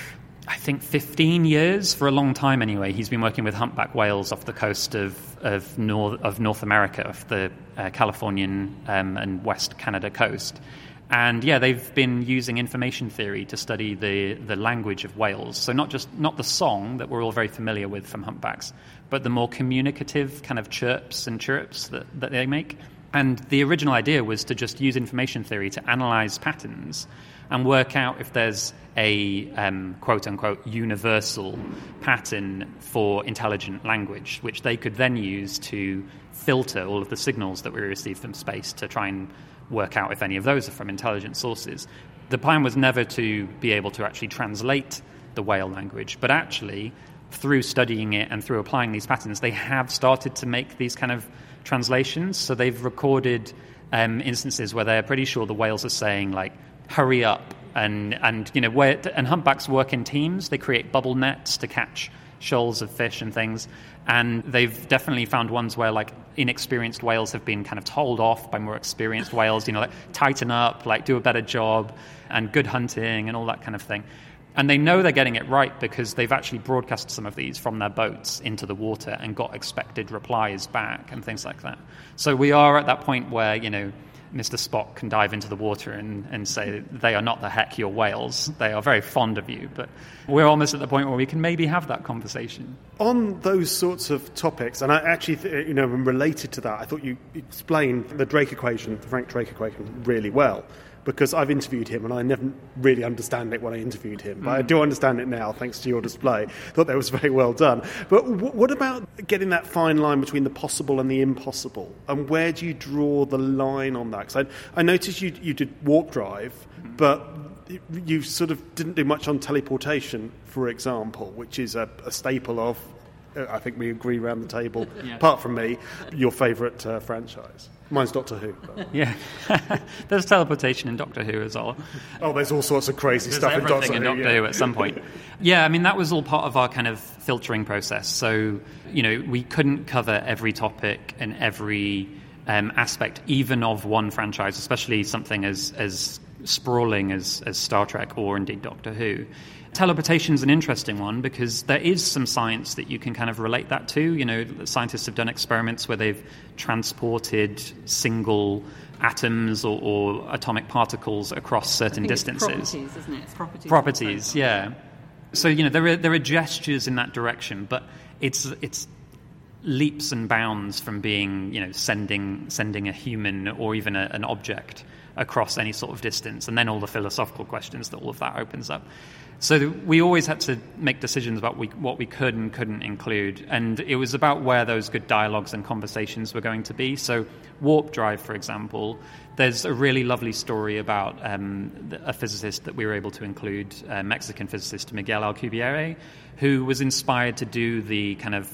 I think, fifteen years, for a long time anyway, he's been working with humpback whales off the coast of of North of North America, of the uh, Californian um, and West Canada coast. And yeah, they've been using information theory to study the the language of whales. So not just not the song that we're all very familiar with from humpbacks, but the more communicative kind of chirps and chirps that, that they make. And the original idea was to just use information theory to analyze patterns and work out if there's a um, quote-unquote universal pattern for intelligent language, which they could then use to filter all of the signals that we receive from space to try and work out if any of those are from intelligent sources. The plan was never to be able to actually translate the whale language, but actually, through studying it and through applying these patterns, they have started to make these kind of translations. So they've recorded um, instances where they're pretty sure the whales are saying, like, hurry up, and and you know where and humpbacks work in teams. They create bubble nets to catch shoals of fish and things, and they've definitely found ones where like inexperienced whales have been kind of told off by more experienced whales, you know, like tighten up, like do a better job, and good hunting and all that kind of thing. And they know they're getting it right because they've actually broadcast some of these from their boats into the water and got expected replies back and things like that. So we are at that point where, you know, Mister Spock can dive into the water and, and say, they are not the heck your whales. They are very fond of you. But we're almost at the point where we can maybe have that conversation. On those sorts of topics, and I actually, th- you know, related to that, I thought you explained the Drake equation, the Frank Drake equation, really well. Because I've interviewed him and I never really understand it when I interviewed him. But mm. I do understand it now, thanks to your display. Thought that was very well done. But w- what about getting that fine line between the possible and the impossible? And where do you draw the line on that? Because I, I noticed you, you did warp drive, mm. but you sort of didn't do much on teleportation, for example, which is a, a staple of, uh, I think we agree around the table, yeah. apart from me, your favourite uh, franchise. Mine's Doctor Who. Yeah. There's teleportation in Doctor Who as well. Oh, there's all sorts of crazy there's stuff in Doctor Who. Everything in Doctor Who, yeah. At some point. Yeah, I mean, that was all part of our kind of filtering process. So, you know, we couldn't cover every topic and every um, aspect, even of one franchise, especially something as, as sprawling as, as Star Trek or indeed Doctor Who. Teleportation is an interesting one because there is some science that you can kind of relate that to. You know, scientists have done experiments where they've transported single atoms or, or atomic particles across certain distances. It's properties, isn't it? It's properties. Properties, yeah. So, you know, there are there are gestures in that direction, but it's it's leaps and bounds from being, you know, sending sending a human or even a, an object across any sort of distance, and then all the philosophical questions that all of that opens up. So we always had to make decisions about we, what we could and couldn't include, and it was about where those good dialogues and conversations were going to be. So Warp Drive, for example, there's a really lovely story about um, a physicist that we were able to include, uh, Mexican physicist Miguel Alcubierre, who was inspired to do the kind of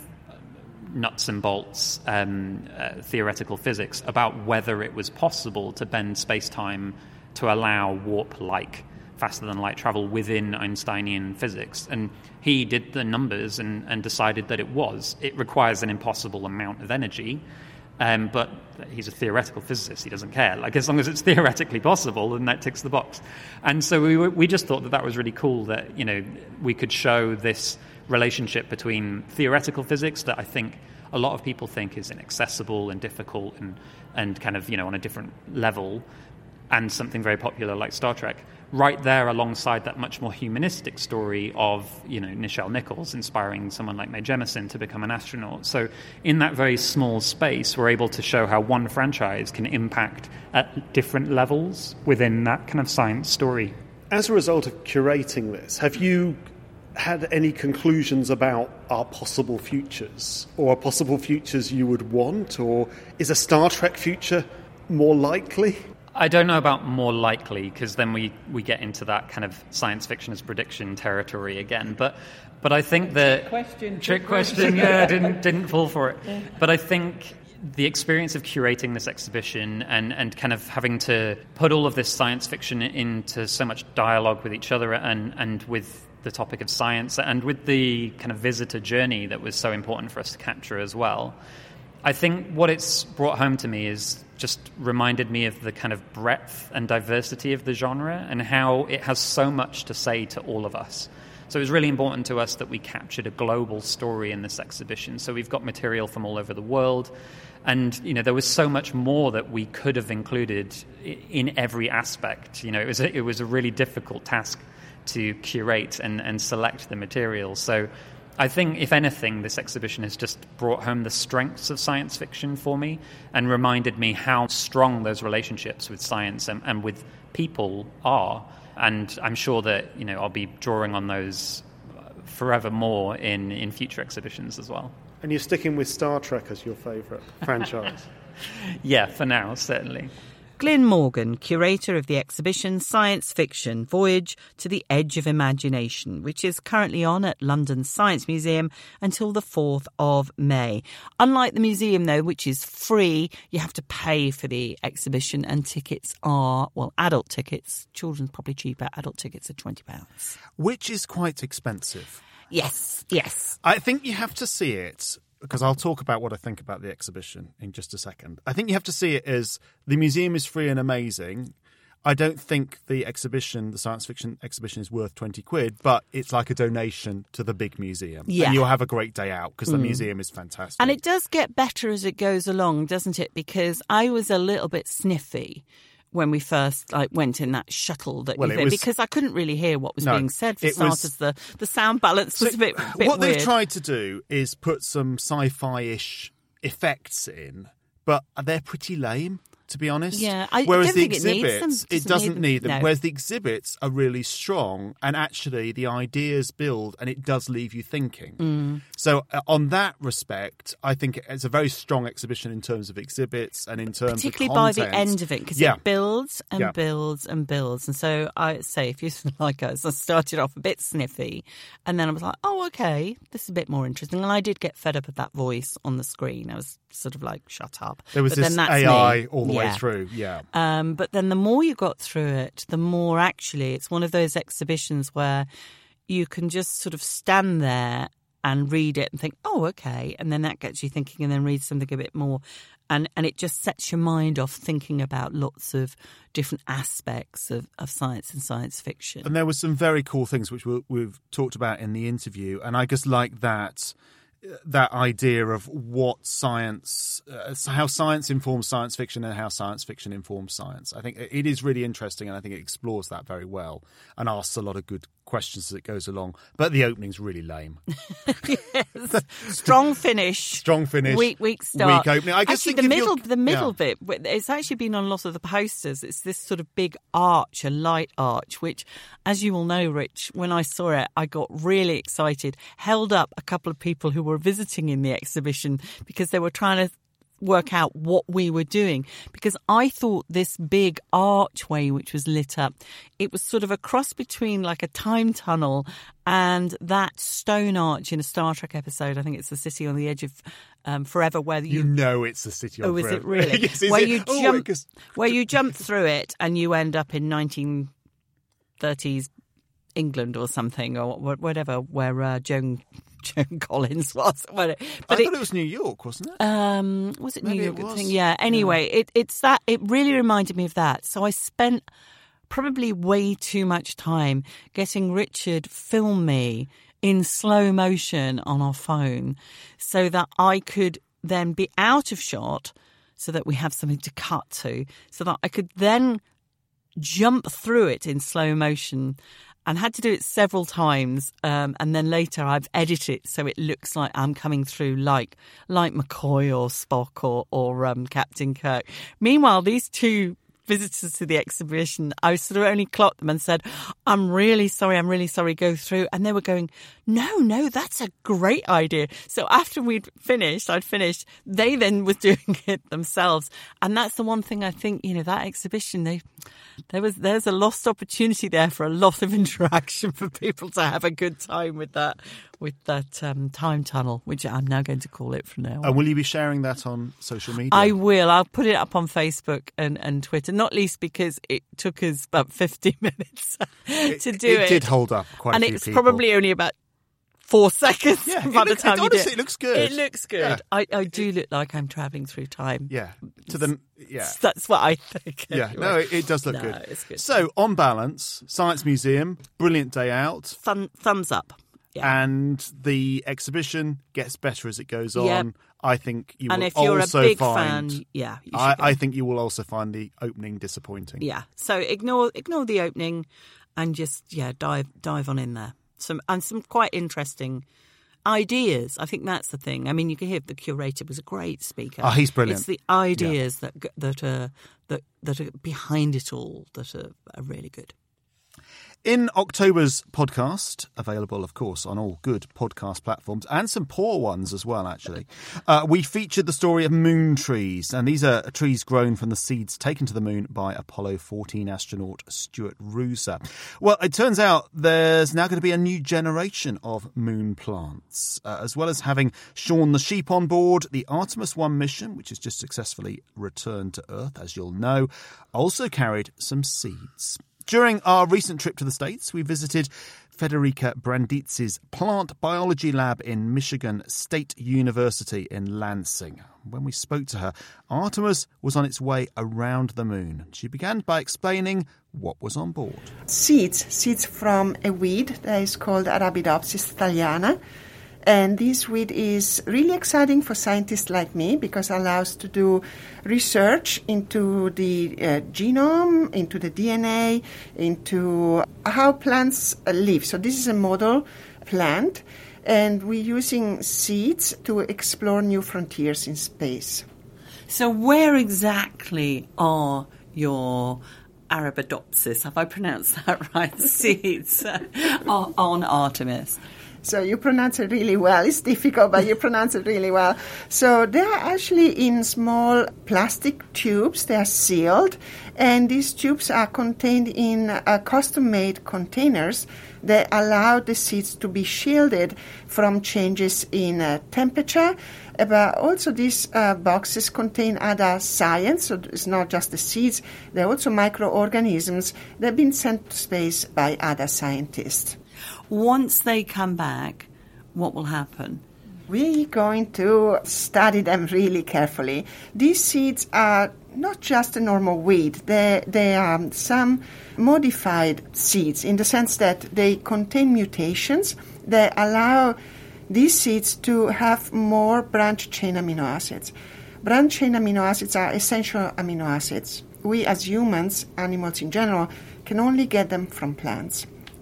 nuts and bolts um, uh, theoretical physics about whether it was possible to bend space-time to allow warp-like faster-than-light travel within Einsteinian physics. And he did the numbers and, and decided that it was. It requires an impossible amount of energy, um, but he's a theoretical physicist. He doesn't care. Like, as long as it's theoretically possible, then that ticks the box. And so we were, we just thought that that was really cool, that, you know, we could show this relationship between theoretical physics that I think a lot of people think is inaccessible and difficult and, and kind of, you know, on a different level, and something very popular like Star Trek, right there alongside that much more humanistic story of, you know, Nichelle Nichols inspiring someone like Mae Jemison to become an astronaut. So in that very small space, we're able to show how one franchise can impact at different levels within that kind of science story. As a result of curating this, have you had any conclusions about our possible futures, or possible futures you would want, or is a Star Trek future more likely? I don't know about more likely, because then we, we get into that kind of science fiction as prediction territory again. But but I think that trick question, trick question, yeah, didn't didn't fall for it. Yeah. But I think the experience of curating this exhibition and, and kind of having to put all of this science fiction into so much dialogue with each other and, and with the topic of science and with the kind of visitor journey that was so important for us to capture as well. I think what it's brought home to me is just reminded me of the kind of breadth and diversity of the genre and how it has so much to say to all of us. So it was really important to us that we captured a global story in this exhibition. So we've got material from all over the world. And, you know, there was so much more that we could have included in every aspect. You know, it was a, it was a really difficult task to curate and, and select the material. So I think, if anything, this exhibition has just brought home the strengths of science fiction for me and reminded me how strong those relationships with science and, and with people are. And I'm sure that, you know, I'll be drawing on those forevermore in, in future exhibitions as well. And you're sticking with Star Trek as your favourite franchise? Yeah, for now, certainly. Glyn Morgan, curator of the exhibition Science Fiction Voyage to the Edge of Imagination, which is currently on at London's Science Museum until the fourth of May. Unlike the museum, though, which is free, you have to pay for the exhibition, and tickets are, well, adult tickets. Children's probably cheaper. Adult tickets are twenty pounds. Which is quite expensive. Yes, yes. I think you have to see it, because I'll talk about what I think about the exhibition in just a second. I think you have to see it as the museum is free and amazing. I don't think the exhibition, the science fiction exhibition, is worth twenty quid, but it's like a donation to the big museum. Yeah. And you'll have a great day out because the Mm. museum is fantastic. And it does get better as it goes along, doesn't it? Because I was a little bit sniffy when we first like went in that shuttle that Well, you it did, was- because I couldn't really hear what was No, being said. For it was- starters, the, the sound balance was So a bit, bit what weird. they've tried to do is put some sci-fi-ish effects in, but they're pretty lame, to be honest. Yeah, I Whereas don't the think it needs exhibits, them. it Doesn't doesn't need need them. them. No. Whereas the exhibits are really strong, and actually the ideas build, and it does leave you thinking. Mm. So uh, on that respect, I think it's a very strong exhibition in terms of exhibits and in terms Particularly of by content. the end of it, because yeah. it builds and Yeah. builds and builds. And so I say, if you're like us, I started off a bit sniffy, and then I was like, oh, okay, this is a bit more interesting. And I did get fed up of that voice on the screen. I was sort of like, shut up. There was but this then that's A I me. all the Yeah. way through, yeah. Um, but then the more you got through it, the more actually it's one of those exhibitions where you can just sort of stand there and read it and think, oh, okay. And then that gets you thinking, and then read something a bit more. And, and it just sets your mind off thinking about lots of different aspects of, of science and science fiction. And there were some very cool things which we, we've talked about in the interview. And I just like that that idea of what science, uh, how science informs science fiction and how science fiction informs science. I think it is really interesting, and I think it explores that very well and asks a lot of good questions as it goes along. But the opening's really lame. Yes. Strong finish. Strong finish. Weak, weak start. Weak opening. I just actually, think the if middle, you're- the middle yeah. bit, it's actually been on a lot of the posters. It's this sort of big arch, a light arch, which, as you will know, Rich, when I saw it, I got really excited, held up a couple of people who were visiting in the exhibition because they were trying to work out what we were doing, because I thought this big archway which was lit up, it was sort of a cross between like a time tunnel and that stone arch in a Star Trek episode. I think it's the City on the Edge of um, Forever, where you, You know it's the City on oh, is Forever. it really? Yes, is where it? you Oh, jump, because- where you jump through it and you end up in nineteen thirties England or something, or wh- whatever, where uh, Joan Joan Collins was. But I thought it was New York, wasn't it? Um, was it Maybe New it York? I was. think? Yeah. Anyway, It, it's that. It really reminded me of that. So I spent probably way too much time getting Richard film me in slow motion on our phone, so that I could then be out of shot, so that we have something to cut to, so that I could then jump through it in slow motion. And had to do it several times, um, and then later I've edited it so it looks like I'm coming through like like McCoy or Spock or or um, Captain Kirk. Meanwhile, these two visitors to the exhibition, I sort of only clocked them and said, "I'm really sorry, I'm really sorry, go through." And they were going, "No, no, that's a great idea." So after we'd finished, I'd finished, they then were doing it themselves. And that's the one thing I think, you know, that exhibition, they there was there's a lost opportunity there for a lot of interaction for people to have a good time with that with that um, time tunnel, which I'm now going to call it from now on. And will you be sharing that on social media? I will. I'll put it up on Facebook and, and Twitter, not least because it took us about fifty minutes to do it. It did hold up quite and a few it's people. probably only about four seconds Yeah, by it the look- time it- you do honestly, it looks good. It looks good. Yeah. I, I do look like I'm travelling through time. Yeah. To the yeah. That's what I think. Yeah, anyway. no, it, it does look No, good. it's good. So, on balance, Science Museum, brilliant day out. Thumb, thumbs up. Yeah. And the exhibition gets better as it goes on. Yep. I think you And will if you're a also big find. fan, yeah, you should I, go. I think you will also find the opening disappointing. Yeah. So ignore ignore the opening and just yeah dive dive on in there. Some and some quite interesting ideas. I think that's the thing. I mean, you can hear the curator was a great speaker. Oh, he's brilliant. It's the ideas that g- that are that that are behind it all that are, are really good. In October's podcast, available, of course, on all good podcast platforms and some poor ones as well, actually, uh, we featured the story of moon trees. And these are trees grown from the seeds taken to the moon by Apollo fourteen astronaut Stuart Roosa. Well, it turns out there's now going to be a new generation of moon plants. Uh, as well as having Shaun the Sheep on board, the Artemis one mission, which has just successfully returned to Earth, as you'll know, also carried some seeds. During our recent trip to the States, we visited Federica Brandizi's plant biology lab in Michigan State University in Lansing. When we spoke to her, Artemis was on its way around the moon. She began by explaining what was on board. Seeds, seeds from a weed that is called Arabidopsis thaliana. And this weed is really exciting for scientists like me because it allows to do research into the uh, genome, into the D N A, into how plants uh, live. So this is a model plant, and we're using seeds to explore new frontiers in space. So where exactly are your Arabidopsis, have I pronounced that right, seeds uh, are on Artemis? So you pronounce it really well. It's difficult, but you pronounce it really well. So they are actually in small plastic tubes. They are sealed, and these tubes are contained in uh, custom-made containers that allow the seeds to be shielded from changes in uh, temperature. But also these uh, boxes contain other science, so it's not just the seeds. They're also microorganisms that have been sent to space by other scientists. Once they come back, what will happen? We're going to study them really carefully. These seeds are not just a normal weed. They, they are some modified seeds in the sense that they contain mutations that allow these seeds to have more branched chain amino acids. Branched chain amino acids are essential amino acids. We as humans, animals in general, can only get them from plants.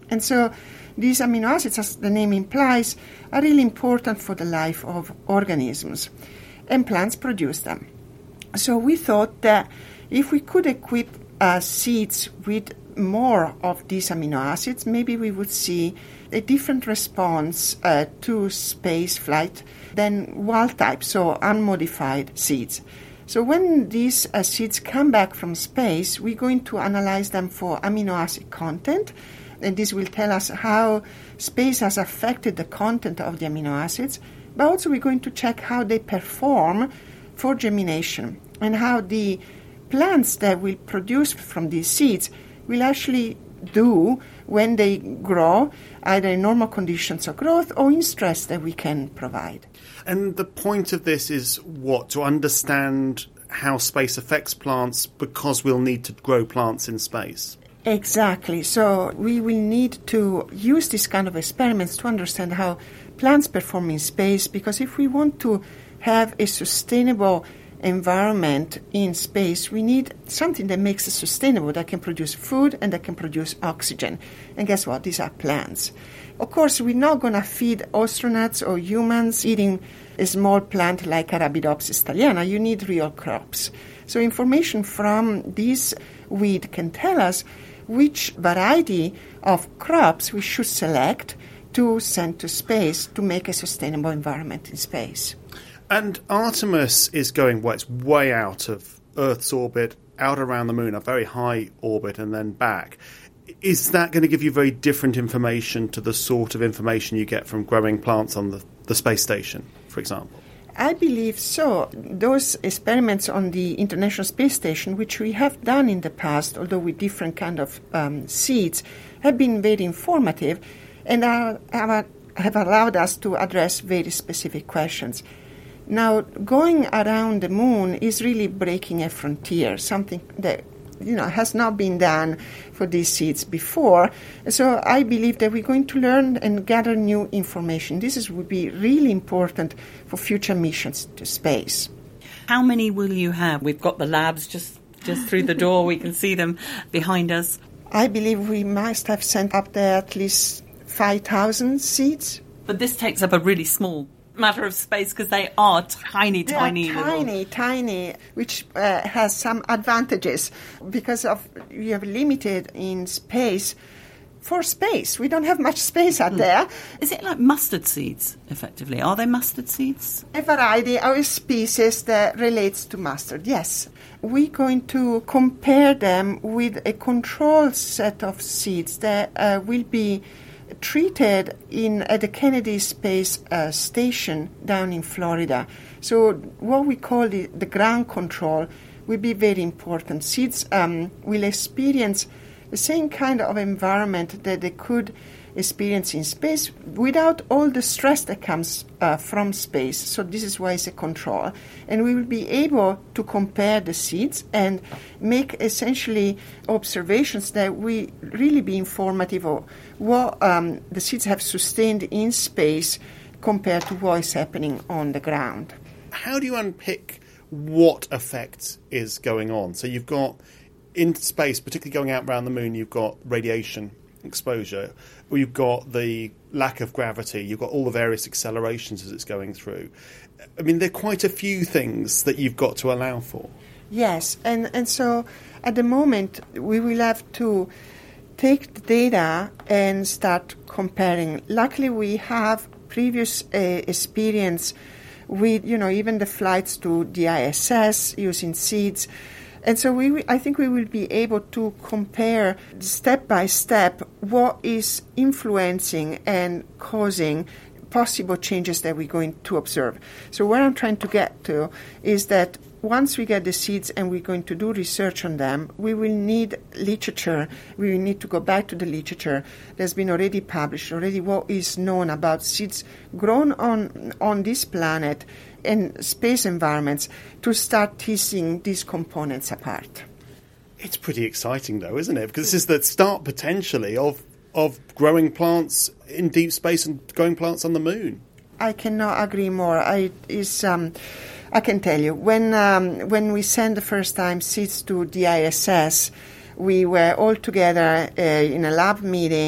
And so these amino acids, as the name implies, are really important for the life of organisms. And plants produce them. So we thought that if we could equip uh, seeds with more of these amino acids, maybe we would see a different response uh, to space flight than wild type, so unmodified seeds. So when these uh, seeds come back from space, we're going to analyze them for amino acid content, and this will tell us how space has affected the content of the amino acids, but also we're going to check how they perform for germination and how the plants that will produce from these seeds will actually do when they grow, either in normal conditions of growth or in stress that we can provide. And the point of this is what? To understand how space affects plants, because we'll need to grow plants in space. Exactly. So we will need to use this kind of experiments to understand how plants perform in space, because if we want to have a sustainable environment in space, we need something that makes it sustainable, that can produce food and that can produce oxygen. And guess what? These are plants. Of course, we're not going to feed astronauts or humans eating a small plant like Arabidopsis thaliana. You need real crops. So information from this weed can tell us which variety of crops we should select to send to space to make a sustainable environment in space. And Artemis is going, well, it's way out of Earth's orbit, out around the moon, a very high orbit, and then back. Is that going to give you very different information to the sort of information you get from growing plants on the, the space station, for example? I believe so. Those experiments on the International Space Station, which we have done in the past, although with different kind of um, seeds, have been very informative and are, have, have allowed us to address very specific questions. Now, going around the moon is really breaking a frontier, something that you know has not been done for these seeds before. So I believe that we're going to learn and gather new information. This is, would be really important for future missions to space. How many will you have? We've got the labs just, just through the door. We can see them behind us. I believe we must have sent up there at least five thousand seeds. But this takes up a really small matter of space because they are tiny, they tiny, are tiny, little. tiny, which uh, has some advantages because of we are limited in space. For space, we don't have much space out mm. there. Is it like mustard seeds, effectively? Are they mustard seeds? A variety of a species that relates to mustard, yes. We're going to compare them with a control set of seeds that uh, will be treated in at the Kennedy Space uh, Station down in Florida. So what we call the, the ground control will be very important. Seeds um, will experience the same kind of environment that they could experience in space without all the stress that comes uh, from space. So this is why it's a control. And we will be able to compare the seeds and make essentially observations that will really be informative of what um, the seeds have sustained in space compared to what is happening on the ground. How do you unpick what effect is going on? So you've got, in space, particularly going out around the moon, you've got radiation exposure, or you've got the lack of gravity, you've got all the various accelerations as it's going through. I mean, there are quite a few things that you've got to allow for. Yes, and, and so at the moment we will have to take the data and start comparing. Luckily, we have previous uh, experience with, you know, even the flights to the I S S using seeds. And so we, I think we will be able to compare step by step what is influencing and causing possible changes that we're going to observe. So where I'm trying to get to is that once we get the seeds and we're going to do research on them, we will need literature. We will need to go back to the literature that's been already published, already what is known about seeds grown on on this planet and space environments to start teasing these components apart. It's pretty exciting, though, isn't it? Because this is the start, potentially, of of growing plants in deep space and growing plants on the moon. I cannot agree more. I is um, I can tell you, when um, when we sent the first time seeds to the I S S, we were all together uh, in a lab meeting,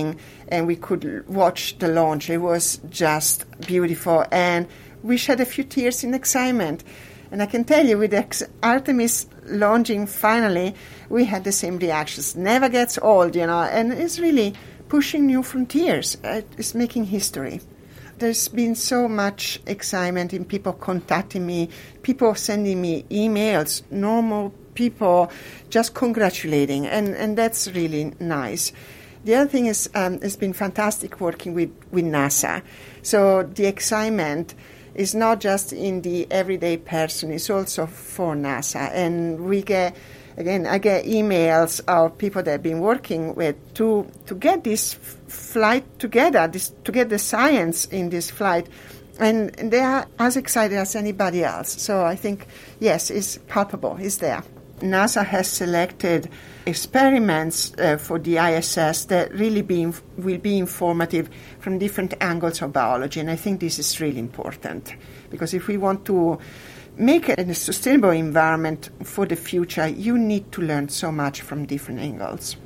and we could watch the launch. It was just beautiful, and we shed a few tears in excitement. And I can tell you, with the Artemis launching finally, we had the same reactions. Never gets old, you know, and it's really pushing new frontiers. It's making history. There's been so much excitement in people contacting me, people sending me emails, normal people just congratulating, and, and that's really nice. The other thing is um, it's been fantastic working with, with NASA. So the excitement is not just in the everyday person, it's also for NASA. And we get, again, I get emails of people that have been working with to to get this f- flight together, this, to get the science in this flight. And they are as excited as anybody else. So I think, yes, it's palpable, it's there. NASA has selected experiments uh, for the I S S that really be, will be informative from different angles of biology, and I think this is really important, because if we want to make it a sustainable environment for the future, you need to learn so much from different angles.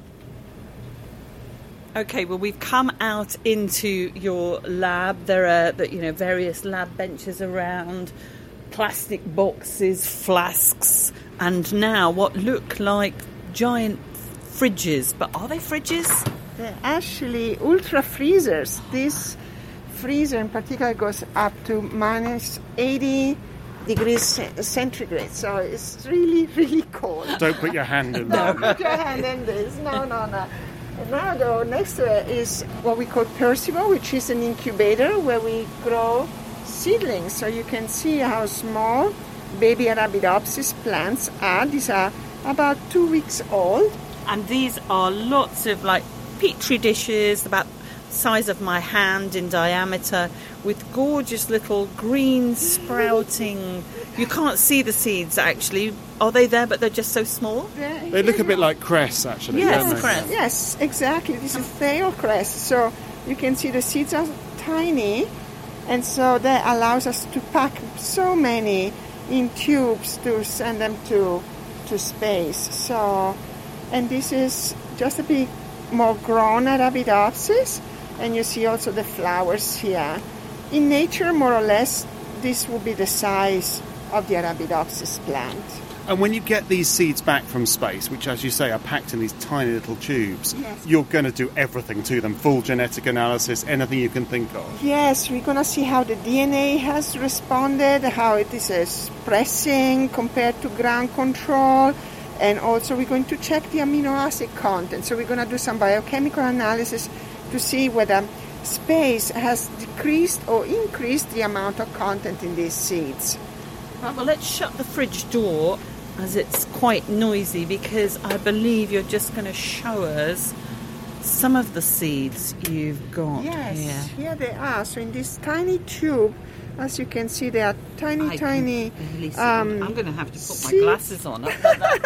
Okay, well, we've come out into your lab. There are, you know, various lab benches around, plastic boxes, flasks, and now what look like giant fridges. But are they fridges? They're actually ultra freezers. This freezer in particular goes up to minus eighty degrees centigrade, so it's really, really cold. Don't put your hand in there. Don't put your hand in this. No, no, no. And now, though, next to it is what we call Percival, which is an incubator where we grow seedlings. So you can see how small baby Arabidopsis plants are. These are about two weeks old. And these are lots of, like, petri dishes, about the size of my hand in diameter, with gorgeous little green sprouting. You can't see the seeds, actually. Are they there, but they're just so small? They look a bit like cress, actually. Yes, don't they? cress. Yes, exactly. This is Thale cress. So you can see the seeds are tiny, and so that allows us to pack so many in tubes to send them to to space. So, and this is just a bit more grown Arabidopsis, and you see also the flowers here. In nature, more or less, this will be the size of the Arabidopsis plant. And when you get these seeds back from space, which, as you say, are packed in these tiny little tubes, yes. you're going to do everything to them, full genetic analysis, anything you can think of. Yes, we're going to see how the D N A has responded, how it is expressing compared to ground control, and also we're going to check the amino acid content. So we're going to do some biochemical analysis to see whether space has decreased or increased the amount of content in these seeds. Right, well, let's shut the fridge door, as it's quite noisy, because I believe you're just going to show us some of the seeds you've got yes, here. Yes, here they are. So in this tiny tube, as you can see, they are tiny, I tiny. Um, I'm going to have to put seeds. my glasses on. I,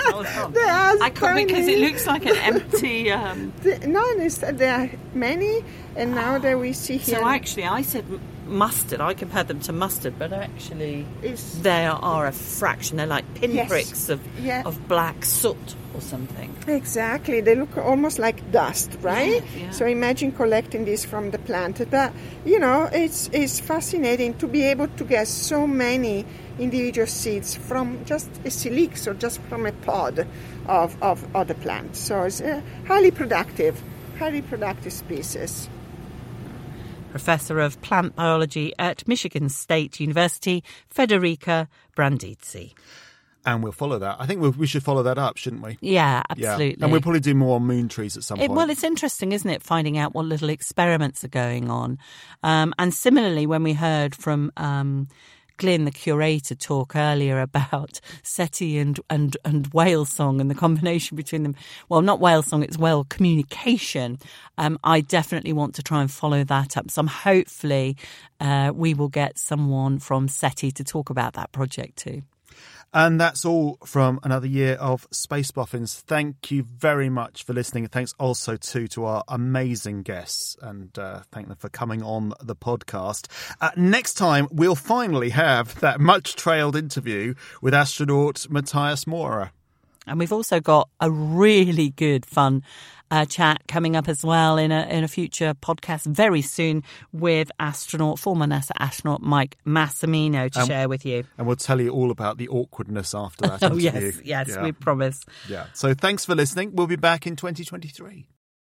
I can't, tiny. Because it looks like an empty. Um... The, no, there are many, and now that we see here. So actually, I said mustard. I compared them to mustard, but actually, it's, they are a fraction. They're like pinpricks yes. of yeah. of black soot or something. Exactly. They look almost like dust, right? Yeah, yeah. So imagine collecting this from the plant. But, you know, it's it's fascinating to be able to get so many individual seeds from just a calyx or just from a pod of, of other plants. So it's a highly productive, highly productive species. Professor of Plant Biology at Michigan State University, Federica Brandizzi. And we'll follow that. I think we'll, we should follow that up, shouldn't we? Yeah, absolutely. Yeah. And we'll probably do more on moon trees at some it, point. Well, it's interesting, isn't it, finding out what little experiments are going on. Um, and similarly, when we heard from um, Glyn, the curator, talk earlier about SETI and, and, and whale song and the combination between them. Well, not whale song, it's whale communication. Um, I definitely want to try and follow that up. So I'm hopefully uh, we will get someone from SETI to talk about that project too. And that's all from another year of Space Boffins. Thank you very much for listening. Thanks also too to our amazing guests, and uh, thank them for coming on the podcast. Uh, next time, we'll finally have that much-trailed interview with astronaut Matthias Maurer. And we've also got a really good, fun uh, chat coming up as well in a in a future podcast very soon with astronaut, former NASA astronaut Mike Massimino to um, share with you. And we'll tell you all about the awkwardness after that oh, interview. yes, yes, yeah. we promise. Yeah. So thanks for listening. We'll be back in twenty twenty-three.